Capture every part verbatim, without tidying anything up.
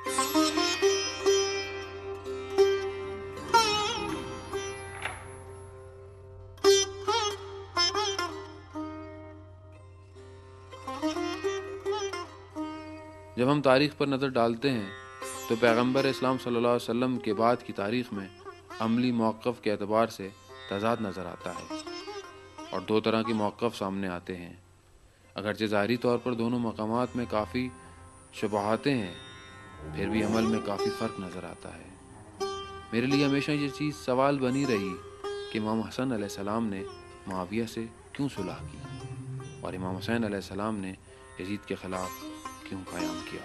جب ہم تاریخ پر نظر ڈالتے ہیں تو پیغمبر اسلام صلی اللہ علیہ وسلم کے بعد کی تاریخ میں عملی موقف کے اعتبار سے تضاد نظر آتا ہے اور دو طرح کے موقف سامنے آتے ہیں۔ اگرچہ ظاہری طور پر دونوں مقامات میں کافی شبہاتیں ہیں، پھر بھی عمل میں کافی فرق نظر آتا ہے۔ میرے لیے ہمیشہ یہ چیز سوال بنی رہی کہ امام حسن علیہ السلام نے معاویہ سے کیوں صلح کی اور امام حسین علیہ السلام نے یزید کے خلاف کیوں قیام کیا۔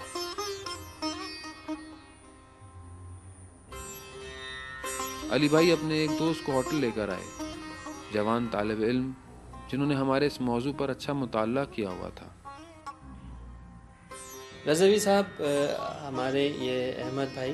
علی بھائی اپنے ایک دوست کو ہوٹل لے کر آئے، جوان طالب علم جنہوں نے ہمارے اس موضوع پر اچھا مطالعہ کیا ہوا تھا۔ رضوی صاحب، ہمارے یہ احمد بھائی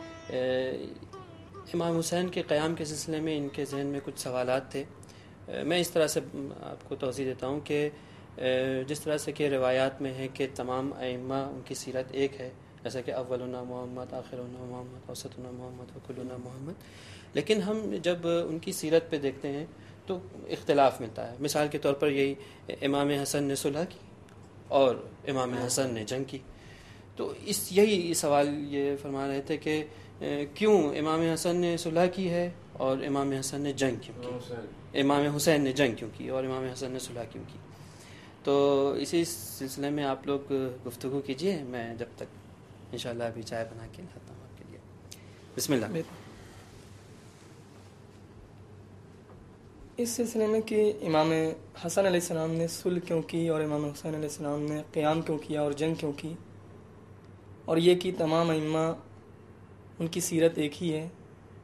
امام حسین کے قیام کے سلسلے میں ان کے ذہن میں کچھ سوالات تھے۔ میں اس طرح سے آپ کو توضیح دیتا ہوں کہ جس طرح سے کہ روایات میں ہے کہ تمام ائمہ ان کی سیرت ایک ہے، جیسا کہ اولنا محمد، آخرنا محمد، اوسطنا محمد، وکلنا محمد، لیکن ہم جب ان کی سیرت پہ دیکھتے ہیں تو اختلاف ملتا ہے۔ مثال کے طور پر یہی امام حسن نے صلح کی اور امام حسن نے جنگ کی، تو اس یہی سوال یہ فرما رہے تھے کہ کیوں امام حسن نے صلح کی ہے اور امام حسن نے جنگ کیوں کی، امام حسین نے جنگ کیوں کی اور امام حسن نے صلح کیوں کی۔ تو اسی سلسلے میں آپ لوگ گفتگو کیجئے، میں جب تک انشاءاللہ ابھی چائے بنا کے لاتا ہوں آپ کے لیے۔ بسم اللہ۔ اس سلسلے میں کہ امام حسن علیہ السلام نے صلح کیوں کی اور امام حسین علیہ السلام نے قیام کیوں کیا اور جنگ کیوں کی، اور یہ کہ تمام ائمہ ان کی سیرت ایک ہی ہے،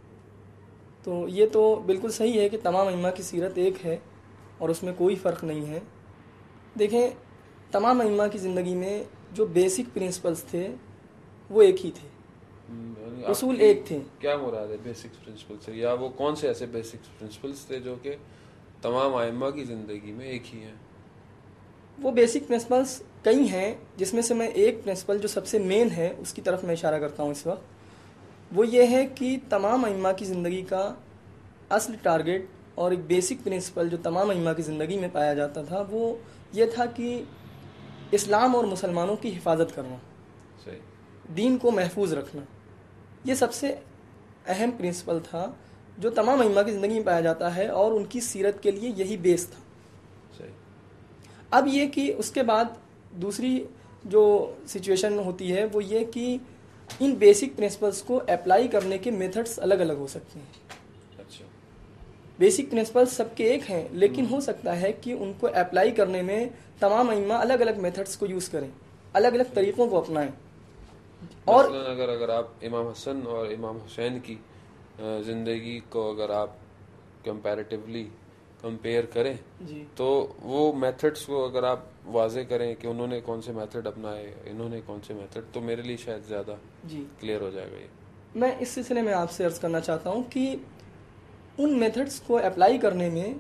تو یہ تو بالکل صحیح ہے کہ تمام ائمہ کی سیرت ایک ہے اور اس میں کوئی فرق نہیں ہے۔ دیکھیں، تمام ائمہ کی زندگی میں جو بیسک پرنسپلز تھے وہ ایک ہی تھے، اصول ایک تھے۔ کیا مراد ہے بیسک پرنسپل سے، یا وہ کون سے ایسے بیسک پرنسپلز تھے جو کہ تمام ائمہ کی زندگی میں ایک ہی ہیں؟ وہ بیسک پرنسپلز کئی ہیں، جس میں سے میں ایک پرنسپل جو سب سے مین ہے اس کی طرف میں اشارہ کرتا ہوں اس وقت۔ وہ یہ ہے کہ تمام ائمہ کی زندگی کا اصل ٹارگٹ اور ایک بیسک پرنسپل جو تمام ائمہ کی زندگی میں پایا جاتا تھا وہ یہ تھا کہ اسلام اور مسلمانوں کی حفاظت کرنا، صحیح، دین کو محفوظ رکھنا، یہ سب سے اہم پرنسپل تھا جو تمام ائمہ کی زندگی میں پایا جاتا ہے، اور ان کی سیرت کے لیے یہی بیس تھا۔ صحیح۔ اب یہ کہ اس کے بعد دوسری جو سچویشن ہوتی ہے وہ یہ کہ ان بیسک پرنسپلز کو اپلائی کرنے کے میتھڈز الگ الگ ہو سکتے ہیں۔ اچھا، بیسک پرنسپلز سب کے ایک ہیں، لیکن ہو سکتا ہے کہ ان کو اپلائی کرنے میں تمام ائمہ الگ الگ میتھڈز کو یوز کریں، الگ الگ طریقوں کو اپنائیں۔ اور اگر اگر آپ امام حسن اور امام حسین کی زندگی کو اگر آپ کمپیریٹیولی کمپیئر کریں جی، تو وہ میتھڈس کو اگر آپ واضح کریں کہ انہوں نے کون سے میتھڈ اپنائے، انہوں نے کون سے میتھڈ، تو میرے لیے شاید زیادہ جی کلیئر ہو جائے گا۔ یہ میں اس سلسلے میں آپ سے عرض کرنا چاہتا ہوں کہ ان میتھڈس کو اپلائی کرنے میں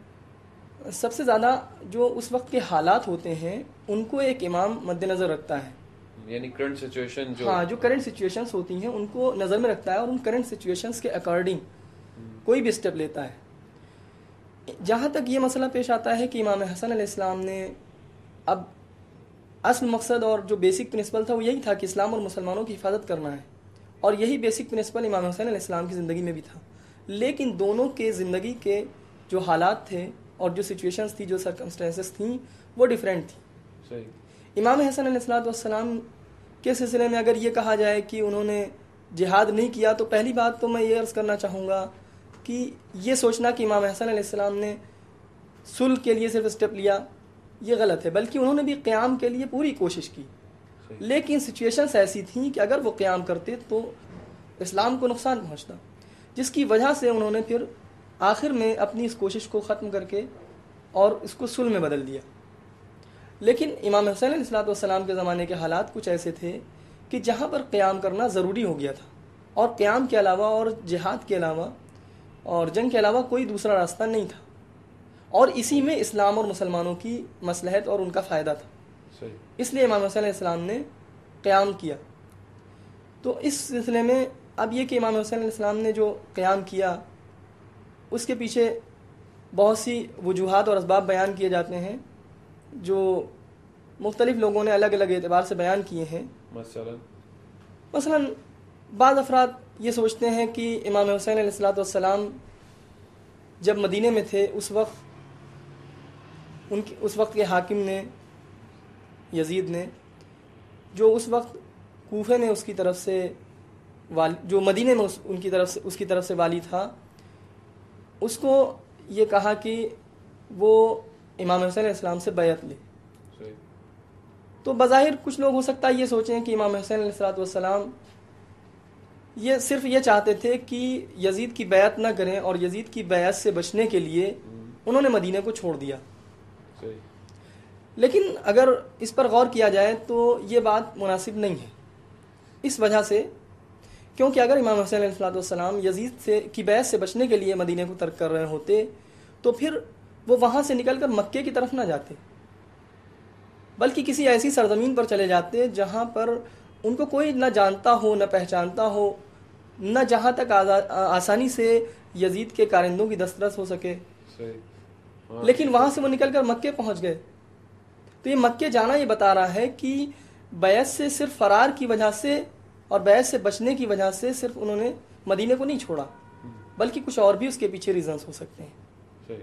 سب سے زیادہ جو اس وقت کے حالات ہوتے ہیں ان کو ایک امام مد نظر رکھتا ہے، یعنی کرنٹ سچویشن جو ہاں جو کرنٹ سچویشنز ہوتی ہیں ان کو نظر میں رکھتا ہے، اور ان کرنٹ سچویشنز کے اکارڈنگ کوئی بھی اسٹیپ لیتا ہے۔ جہاں تک یہ مسئلہ پیش آتا ہے کہ امام حسن علیہ السلام نے، اب اصل مقصد اور جو بیسک پرنسپل تھا وہ یہی تھا کہ اسلام اور مسلمانوں کی حفاظت کرنا ہے، اور یہی بیسک پرنسپل امام حسین علیہ السلام کی زندگی میں بھی تھا، لیکن دونوں کے زندگی کے جو حالات تھے اور جو سچویشنز تھی، جو سرکمسٹینسز تھیں، وہ ڈیفرینٹ تھیں۔ صحیح۔ امام حسن علیہ السلام کے سلسلے میں اگر یہ کہا جائے کہ انہوں نے جہاد نہیں کیا، تو پہلی بات تو میں یہ عرض کرنا چاہوں گا کہ یہ سوچنا کہ امام حسن علیہ السلام نے صلح کے لیے صرف اسٹیپ لیا، یہ غلط ہے، بلکہ انہوں نے بھی قیام کے لیے پوری کوشش کی، لیکن سچویشنز ایسی تھیں کہ اگر وہ قیام کرتے تو اسلام کو نقصان پہنچتا، جس کی وجہ سے انہوں نے پھر آخر میں اپنی اس کوشش کو ختم کر کے اور اس کو صلح میں بدل دیا۔ لیکن امام حسین علیہ السلام کے زمانے کے حالات کچھ ایسے تھے کہ جہاں پر قیام کرنا ضروری ہو گیا تھا، اور قیام کے علاوہ اور جہاد کے علاوہ اور جنگ کے علاوہ کوئی دوسرا راستہ نہیں تھا، اور اسی میں اسلام اور مسلمانوں کی مصلحت اور ان کا فائدہ تھا۔ صحیح۔ اس لیے امام حسین علیہ السلام نے قیام کیا۔ تو اس سلسلے میں اب یہ کہ امام حسین علیہ السلام نے جو قیام کیا اس کے پیچھے بہت سی وجوہات اور اسباب بیان کیے جاتے ہیں جو مختلف لوگوں نے الگ الگ اعتبار سے بیان کیے ہیں. مثلا مثلا بعض افراد یہ سوچتے ہیں کہ امام حسین علیہ الصلوۃ والسلام جب مدینے میں تھے اس وقت ان کی اس وقت کے حاکم نے یزید نے جو اس وقت کوفے میں اس کی طرف سے والی جو مدینے میں اس ان کی طرف سے اس کی طرف سے والی تھا اس کو یہ کہا کہ وہ امام حسین علیہ السلام سے بیعت لے. تو بظاہر کچھ لوگ ہو سکتا ہے یہ سوچیں کہ امام حسین علیہ الصلوۃ والسلام یہ صرف یہ چاہتے تھے کہ یزید کی بیعت نہ کریں اور یزید کی بیعت سے بچنے کے لیے انہوں نے مدینے کو چھوڑ دیا. لیکن اگر اس پر غور کیا جائے تو یہ بات مناسب نہیں ہے اس وجہ سے کیونکہ اگر امام حسین علیہ السلام یزید سے کی بیعت سے بچنے کے لیے مدینے کو ترک کر رہے ہوتے تو پھر وہ وہاں سے نکل کر مکے کی طرف نہ جاتے بلکہ کسی ایسی سرزمین پر چلے جاتے جہاں پر ان کو کوئی نہ جانتا ہو نہ پہچانتا ہو نہ جہاں تک آسانی سے یزید کے کارندوں کی دسترس ہو سکے. لیکن وہاں سے وہ نکل کر مکے پہنچ گئے. تو یہ مکے جانا یہ بتا رہا ہے کہ بیعت سے صرف فرار کی وجہ سے اور بیعت سے بچنے کی وجہ سے صرف انہوں نے مدینے کو نہیں چھوڑا بلکہ کچھ اور بھی اس کے پیچھے ریزنز ہو سکتے ہیں.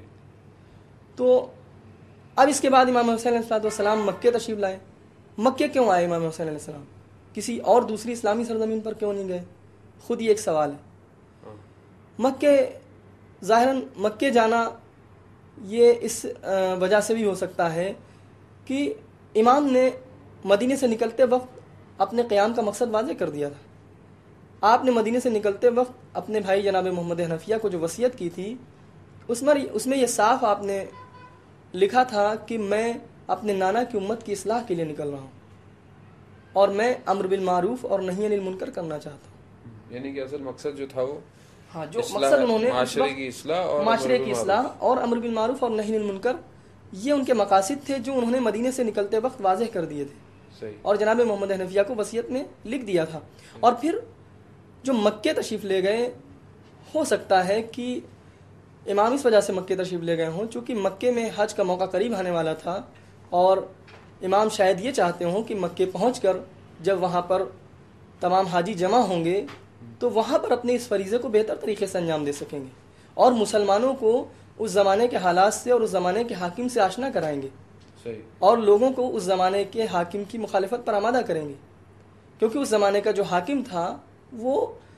تو اب اس کے بعد امام حسین علیہ السلام مکے تشریف لائے. مکے کیوں آئے امام حسین علیہ السلام؟ کسی اور دوسری اسلامی سرزمین پر کیوں نہیں گئے؟ خود یہ ایک سوال ہے. مکے ظاہراً مکے جانا یہ اس وجہ سے بھی ہو سکتا ہے کہ امام نے مدینے سے نکلتے وقت اپنے قیام کا مقصد واضح کر دیا تھا. آپ نے مدینے سے نکلتے وقت اپنے بھائی جناب محمد حنفیہ کو جو وصیت کی تھی اس میں اس میں یہ صاف آپ نے لکھا تھا کہ میں اپنے نانا کی امت کی اصلاح کے لیے نکل رہا ہوں اور میں امر بالمعروف اور نہی عن المنکر کرنا چاہتا ہوں. یعنی کہ اصل مقصد جو تھا وہ ہاں جو مقصد انہوں نے معاشرے کی اصلاح اور معاشرے کی اصلاح اور امر بالمعروف اور نہی عن المنکر یہ ان کے مقاصد تھے جو انہوں نے مدینے سے نکلتے وقت واضح کر دیے تھے اور جناب محمد حنفیہ کو وصیت میں لکھ دیا تھا. اور پھر جو مکے تشریف لے گئے ہو سکتا ہے کہ امام اس وجہ سے مکے تشریف لے گئے ہوں چونکہ مکے میں حج کا موقع قریب آنے والا تھا اور امام شاید یہ چاہتے ہوں کہ مکے پہنچ کر جب وہاں پر تمام حاجی جمع ہوں گے تو وہاں پر اپنے اس فریضے کو بہتر طریقے سے انجام دے سکیں گے اور مسلمانوں کو اس زمانے کے حالات سے اور اس زمانے کے حاکم سے آشنا کرائیں گے اور لوگوں کو اس زمانے کے حاکم کی مخالفت پر آمادہ کریں گے کیونکہ اس زمانے کا جو حاکم تھا وہ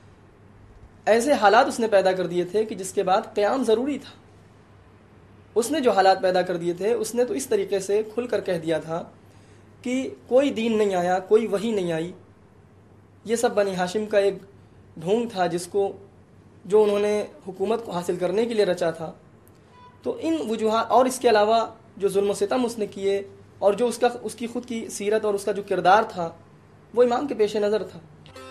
ایسے حالات اس نے پیدا کر دیے تھے کہ جس کے بعد قیام ضروری تھا. اس نے جو حالات پیدا کر دیے تھے اس نے تو اس طریقے سے کھل کر کہہ دیا تھا کہ کوئی دین نہیں آیا, کوئی وحی نہیں آئی. یہ سب بنی ہاشم کا ایک ڈھونگ تھا جس کو جو انہوں نے حکومت کو حاصل کرنے کے لیے رچا تھا. تو ان وجوہات اور اس کے علاوہ جو ظلم و ستم اس نے کیے اور جو اس کا اس کی خود کی سیرت اور اس کا جو کردار تھا وہ امام کے پیش نظر تھا.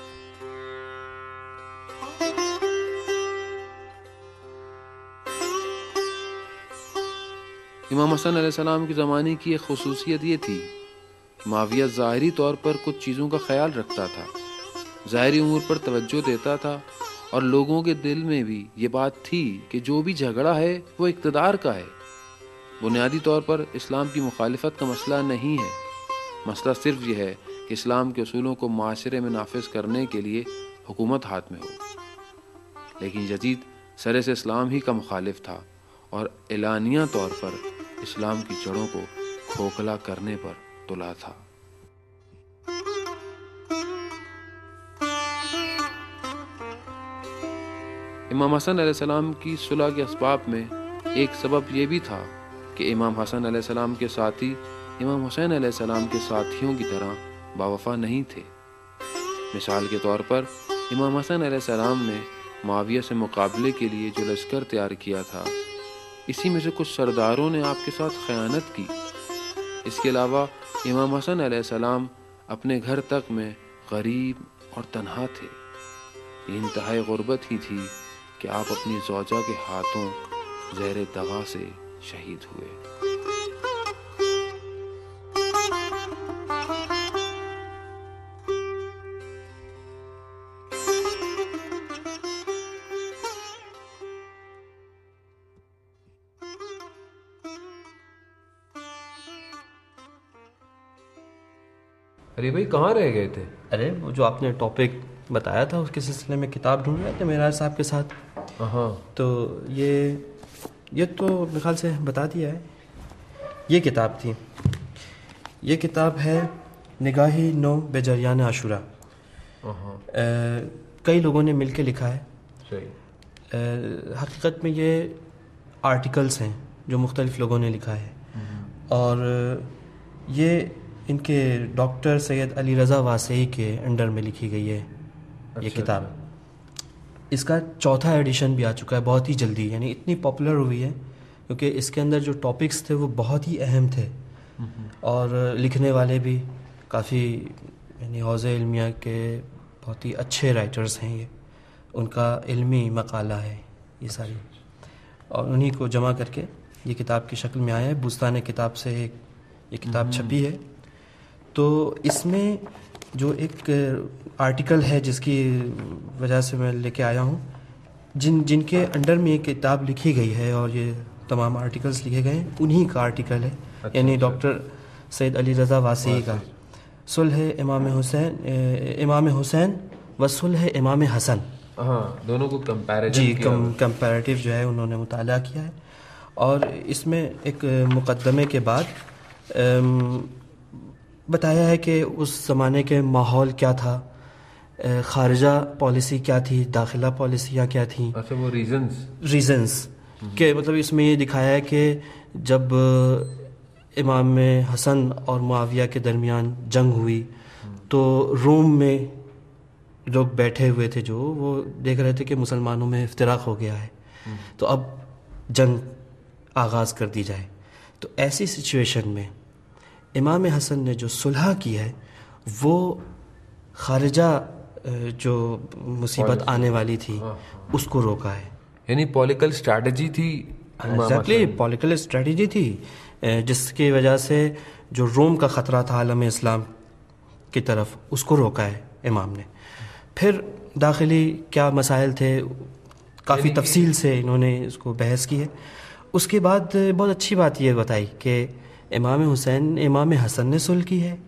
امام حسن علیہ السلام کی زمانے کی ایک خصوصیت یہ تھی کہ معاویہ ظاہری طور پر کچھ چیزوں کا خیال رکھتا تھا, ظاہری امور پر توجہ دیتا تھا اور لوگوں کے دل میں بھی یہ بات تھی کہ جو بھی جھگڑا ہے وہ اقتدار کا ہے. بنیادی طور پر اسلام کی مخالفت کا مسئلہ نہیں ہے, مسئلہ صرف یہ ہے کہ اسلام کے اصولوں کو معاشرے میں نافذ کرنے کے لیے حکومت ہاتھ میں ہو. لیکن یزید سرے سے اسلام ہی کا مخالف تھا اور اعلانیہ طور پر اسلام کی جڑوں کو کھوکھلا کرنے پر تلا تھا. امام حسن علیہ السلام کی صلح کے اسباب میں ایک سبب یہ بھی تھا کہ امام حسن علیہ السلام کے ساتھی امام حسین علیہ السلام کے ساتھیوں کی طرح باوفا نہیں تھے. مثال کے طور پر امام حسن علیہ السلام نے معاویہ سے مقابلے کے لیے جو لشکر تیار کیا تھا اسی میں سے کچھ سرداروں نے آپ کے ساتھ خیانت کی. اس کے علاوہ امام حسن علیہ السلام اپنے گھر تک میں غریب اور تنہا تھے. یہ انتہائی غربت ہی تھی کہ آپ اپنی زوجہ کے ہاتھوں زیر دغا سے شہید ہوئے. ارے بھائی کہاں رہ گئے تھے؟ ارے وہ جو آپ نے ٹاپک بتایا تھا اس کے سلسلے میں کتاب ڈھونڈ رہے تھے معراج صاحب کے ساتھ. ہاں تو یہ یہ تو میرے خیال سے بتا دیا ہے. یہ کتاب تھی، یہ کتاب ہے نگاہی نو بے جریان عاشورہ. کئی لوگوں نے مل کے لکھا ہے. صحیح. حقیقت میں یہ آرٹیکلس ہیں جو مختلف لوگوں نے لکھا ہے، اور یہ ان کے ڈاکٹر سید علی رضا واسعی کے انڈر میں لکھی گئی ہے یہ کتاب. اس کا چوتھا ایڈیشن بھی آ چکا ہے بہت ہی جلدی، یعنی اتنی پاپولر ہوئی ہے کیونکہ اس کے اندر جو ٹاپکس تھے وہ بہت ہی اہم تھے، اور لکھنے والے بھی کافی یعنی حوزہ علمیہ کے بہت ہی اچھے رائٹرز ہیں. یہ ان کا علمی مقالہ ہے یہ ساری، اور انہی کو جمع کر کے یہ کتاب کی شکل میں آیا ہے. بستان کتاب سے ایک یہ کتاب چھپی ہے. تو اس میں جو ایک آرٹیکل ہے جس کی وجہ سے میں لے کے آیا ہوں، جن جن کے انڈر میں یہ کتاب لکھی گئی ہے اور یہ تمام آرٹیکلز لکھے گئے ہیں، انہی کا آرٹیکل ہے. یعنی ڈاکٹر سید علی رضا واسعی کا صلح امام حسین امام حسین و صلح امام حسن. ہاں دونوں کو کمپیریزن جی کم کمپیریٹیو جو ہے انہوں نے مطالعہ کیا ہے. اور اس میں ایک مقدمے کے بعد بتایا ہے کہ اس زمانے کے ماحول کیا تھا، خارجہ پالیسی کیا تھی، داخلہ پالیسیاں کیا تھیں. اچھا وہ ریزنز ریزنز کہ مطلب اس میں یہ دکھایا ہے کہ جب امام حسن اور معاویہ کے درمیان جنگ ہوئی تو روم میں لوگ بیٹھے ہوئے تھے جو وہ دیکھ رہے تھے کہ مسلمانوں میں افتراق ہو گیا ہے، تو اب جنگ آغاز کر دی جائے. تو ایسی سچویشن میں امام حسن نے جو صلح کی ہے وہ خارجہ جو مصیبت آنے والی تھی اس کو روکا ہے. یعنی پولیٹیکل اسٹریٹجی تھی، ایگزیکٹلی پولیٹیکل اسٹریٹجی تھی جس کی وجہ سے جو روم کا خطرہ تھا عالم اسلام کی طرف اس کو روکا ہے امام نے. پھر داخلی کیا مسائل تھے کافی تفصیل سے انہوں نے اس کو بحث کی ہے. اس کے بعد بہت اچھی بات یہ بتائی کہ امام حسین امام حسن نے صلح کی ہے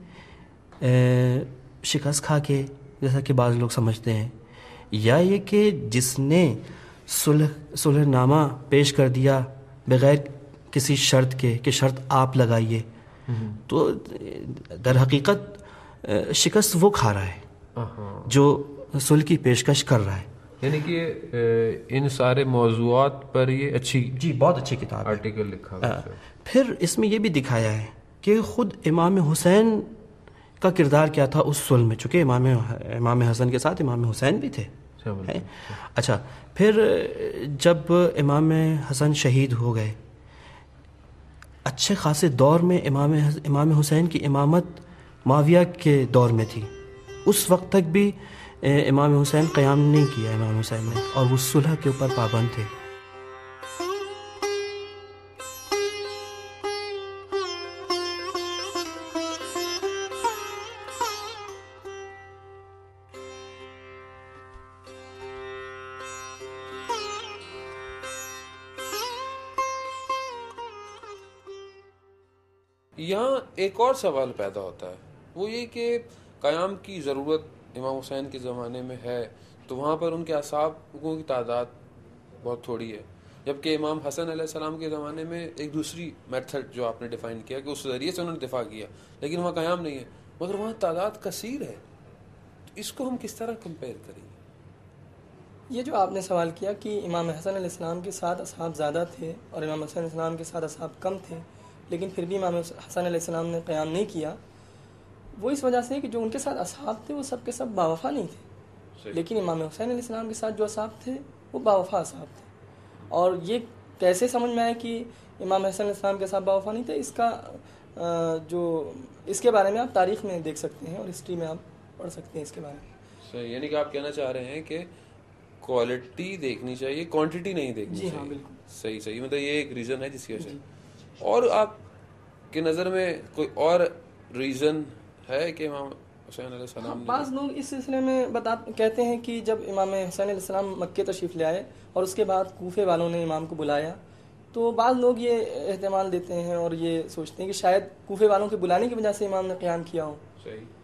شکست کھا کے، جیسا کہ بعض لوگ سمجھتے ہیں، یا یہ کہ جس نے صلح صلح نامہ پیش کر دیا بغیر کسی شرط کے کہ شرط آپ لگائیے، تو در حقیقت شکست وہ کھا رہا ہے جو صلح کی پیشکش کر رہا ہے. یعنی کہ ان سارے موضوعات پر یہ اچھی جی بہت اچھی کتاب آرٹیکل لکھا ہے. پھر اس میں یہ بھی دکھایا ہے کہ خود امام حسین کا کردار کیا تھا اس صلح میں، چونکہ امام امام حسن کے ساتھ امام حسین بھی تھے. اچھا پھر جب امام حسن شہید ہو گئے، اچھے خاصے دور میں امام امام حسین کی امامت معاویہ کے دور میں تھی. اس وقت تک بھی امام حسین قیام نہیں کیا امام حسین نے، اور وہ صلح کے اوپر پابند تھے. یہاں ایک اور سوال پیدا ہوتا ہے، وہ یہ کہ قیام کی ضرورت امام حسین کے زمانے میں ہے تو وہاں پر ان کے اصحابوں کی تعداد بہت تھوڑی ہے، جبکہ امام حسن علیہ السلام کے زمانے میں ایک دوسری میتھڈ جو آپ نے ڈیفائن کیا کہ اس ذریعے سے انہوں نے دفاع کیا، لیکن وہاں قیام نہیں ہے، مگر وہاں تعداد کثیر ہے. تو اس کو ہم کس طرح کمپیئر کریں گے؟ یہ جو آپ نے سوال کیا کہ امام حسن علیہ السلام کے ساتھ اصحاب زیادہ تھے اور امام حسن علیہ السلام کے ساتھ اصحاب کم تھے، لیکن پھر بھی امام حسن علیہ السلام نے قیام نہیں کیا، وہ اس وجہ سے کہ جو ان کے ساتھ اصحاب تھے وہ سب کے سب باوفا نہیں تھے، لیکن امام حسین علیہ السلام کے ساتھ جو اصحاب تھے وہ باوفا اصحاب تھے. اور یہ کیسے سمجھ میں آئے کہ امام حسین علیہ السلام کے ساتھ باوفا نہیں تھے؟ اس کا جو اس کے بارے میں آپ تاریخ میں دیکھ سکتے ہیں اور ہسٹری میں آپ پڑھ سکتے ہیں اس کے بارے میں. صحیح، یعنی کہ آپ کہنا چاہ رہے ہیں کہ کوالٹی دیکھنی چاہیے، کوانٹٹی نہیں دیکھنی چاہیے. جی ہاں چاہیے. بالکل صحیح صحیح مطلب یہ ایک ریزن ہے جس کی وجہ سے. اور آپ کی نظر میں کوئی اور ریزن ہے کہ امام حسین علیہ السلام نے؟ بعض لوگ اس سلسلے میں بتا کہتے ہیں کہ جب امام حسین علیہ السلام مکے تشریف لے آئے اور اس کے بعد کوفے والوں نے امام کو بلایا، تو بعض لوگ یہ احتمال دیتے ہیں اور یہ سوچتے ہیں کہ شاید کوفے والوں کے بلانے کی وجہ سے امام نے قیام کیا ہو. صحیح.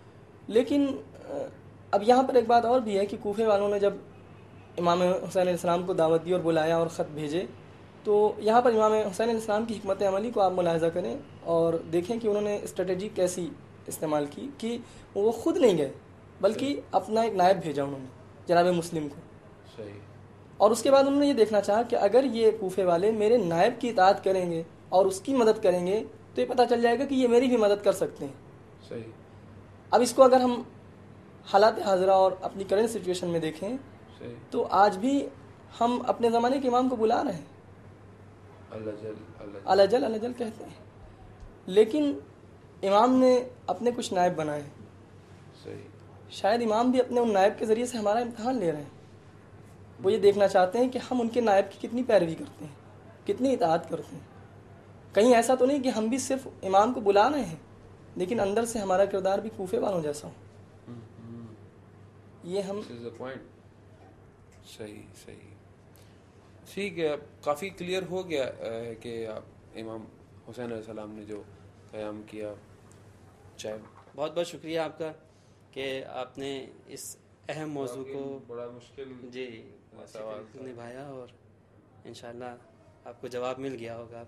لیکن اب یہاں پر ایک بات اور بھی ہے کہ کوفے والوں نے جب امام حسین علیہ السلام کو دعوت دی اور بلایا اور خط بھیجے، تو یہاں پر امام حسین علیہ السلام کی حکمت عملی کو آپ ملاحظہ کریں اور دیکھیں کہ انہوں نے اسٹریٹجی کیسی استعمال کی کہ وہ خود نہیں گئے بلکہ اپنا ایک نائب بھیجا انہوں نے جناب مسلم کو. صحیح. اور اس کے بعد انہوں نے یہ دیکھنا چاہا کہ اگر یہ کوفے والے میرے نائب کی اطاعت کریں گے اور اس کی مدد کریں گے تو یہ پتہ چل جائے گا کہ یہ میری بھی مدد کر سکتے ہیں. صحیح. اب اس کو اگر ہم حالات حاضرہ اور اپنی کرنٹ سچویشن میں دیکھیں صحیح. تو آج بھی ہم اپنے زمانے کے امام کو بلا رہے ہیں، اللہ جل اللہ جل اللہ جل کہتے ہیں، لیکن امام نے اپنے کچھ نائب بنائے. صحیح. شاید امام بھی اپنے ان نائب کے ذریعے سے ہمارا امتحان لے رہے ہیں. وہ یہ دیکھنا چاہتے ہیں کہ ہم ان کے نائب کی کتنی پیروی کرتے ہیں، کتنی اطاعت کرتے ہیں. کہیں ایسا تو نہیں کہ ہم بھی صرف امام کو بلا رہے ہیں لیکن اندر سے ہمارا کردار بھی کوفے والوں جیسا ہو. یہ ہم صحیح صحیح ٹھیک ہے. کافی کلیئر ہو گیا ہے کہ آپ امام حسین علیہ السلام نے جو قیام کیا. چاہے بہت بہت شکریہ آپ کا کہ آپ نے اس اہم موضوع کو بڑا مشکل جی نبھایا اور انشاءاللہ آپ کو جواب مل گیا ہوگا.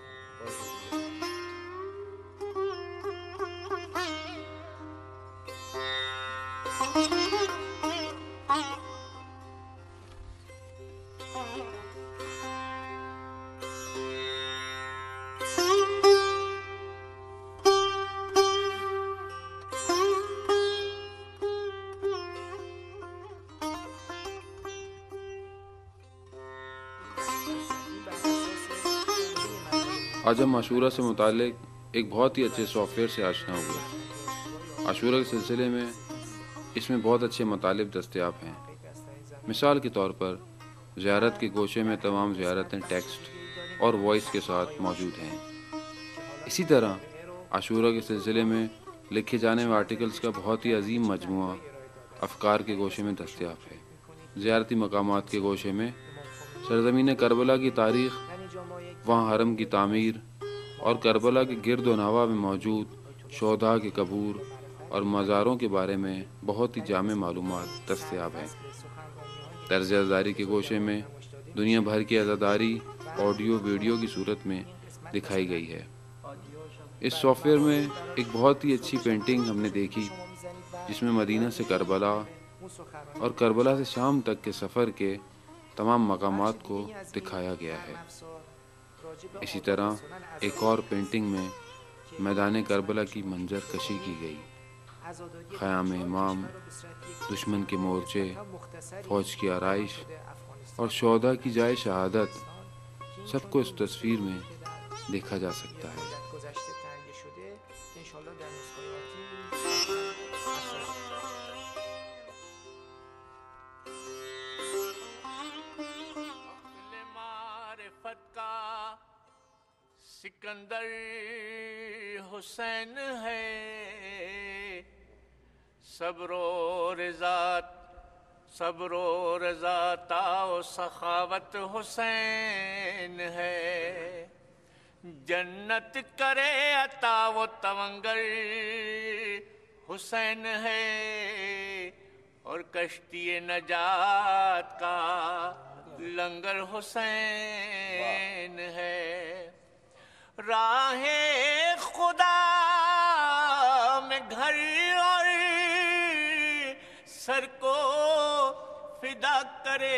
آج ہم عاشورہ سے متعلق ایک بہت ہی اچھے سافٹ ویئر سے آشنا ہوئے. عاشورہ کے سلسلے میں اس میں بہت اچھے مطالب دستیاب ہیں. مثال کے طور پر زیارت کے گوشے میں تمام زیارتیں ٹیکسٹ اور وائس کے ساتھ موجود ہیں. اسی طرح عاشورہ کے سلسلے میں لکھے جانے والے آرٹیکلز کا بہت ہی عظیم مجموعہ افکار کے گوشے میں دستیاب ہے. زیارتی مقامات کے گوشے میں سرزمین کربلا کی تاریخ، وہاں حرم کی تعمیر اور کربلا کے گرد و نواح میں موجود شہداء کے قبور اور مزاروں کے بارے میں بہت ہی جامع معلومات دستیاب ہیں. طرز عزاداری کے گوشے میں دنیا بھر کی عزاداری آڈیو ویڈیو کی صورت میں دکھائی گئی ہے. اس سافٹ ویئر میں ایک بہت ہی اچھی پینٹنگ ہم نے دیکھی جس میں مدینہ سے کربلا اور کربلا سے شام تک کے سفر کے تمام مقامات کو دکھایا گیا ہے. اسی طرح ایک اور پینٹنگ میں میدان کربلا کی منظر کشی کی گئی. خیام امام، دشمن کے مورچے، فوج کی آرائش اور شہداء کی جائے شہادت سب کو اس تصویر میں دیکھا جا سکتا ہے. سکندر حسین ہے، صبر و رضا صبر و رضا تا و سخاوت حسین ہے. جنت کرے عطا و تونگر حسین ہے، اور کشتی نجات کا لنگر حسین ہے. راہ خدا میں گھر اور سر کو فدا کرے،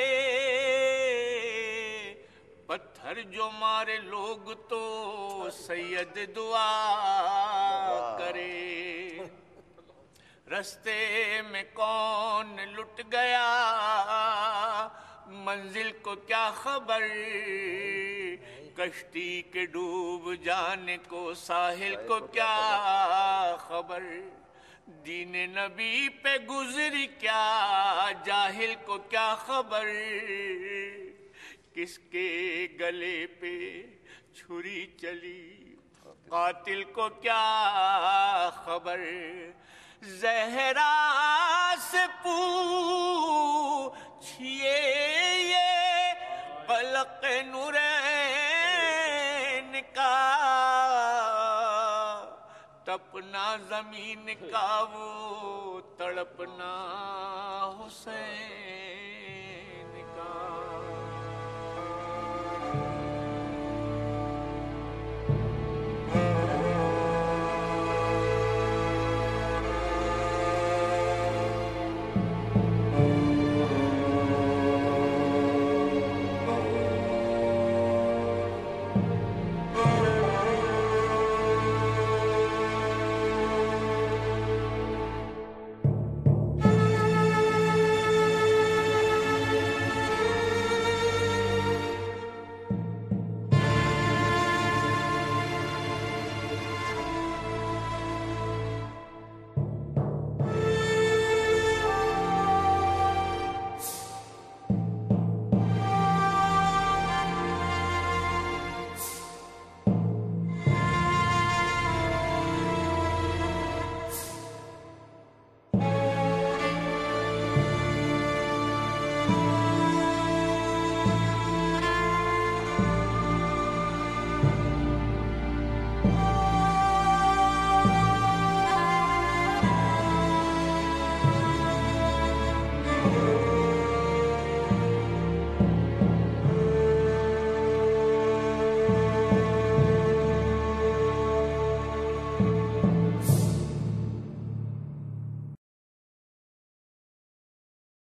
پتھر جو مارے لوگ تو سید دعا کرے. رستے میں کون لٹ گیا منزل کو کیا خبر، کشتی کے ڈوب جانے کو ساحل کو کیا خبر. دین نبی پہ گزری کیا جاہل کو کیا خبر، کس کے گلے پہ چھری چلی قاتل کو کیا خبر. زہرا سے پوچھئے یہ بلق نورین کا، تپنا زمین کا وہ تڑپنا حسین